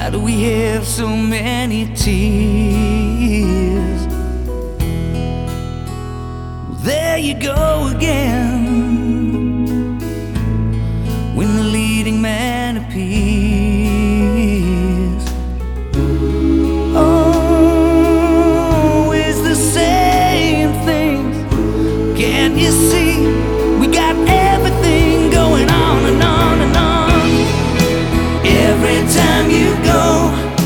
Why do we have so many tears? Well, there you go again, when the leading man appears.